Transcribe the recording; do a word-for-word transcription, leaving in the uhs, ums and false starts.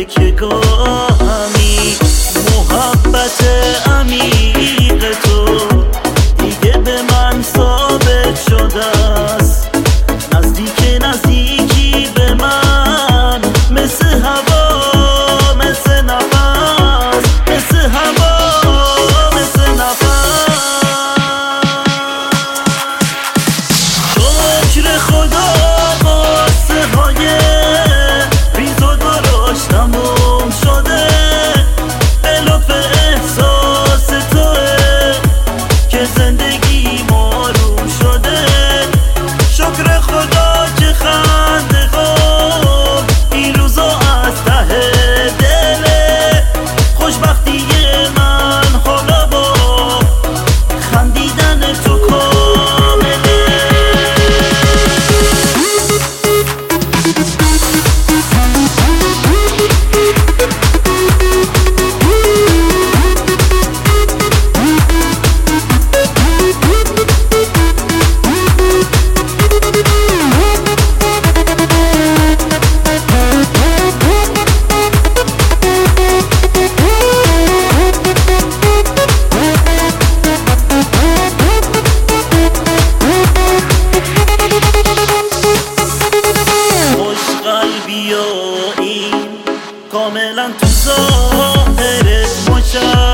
تکیه گاهمی. محبت عمیق تو دیگه به من ثابت شده است. نزدیک نزدیکی به من مثل هوا، مثل نفس، مثل هوا، مثل نفس. شکر خدا قصه های ریز و درشت تموم شده. به لطف احساس توه که زندگی آروم شده. شکر خدا که خنده ها این روزا از ته دله. خوشبختی من حالا با خندیدن تو کامله. قلبی و این کاملا تو ظاهرت مشخص.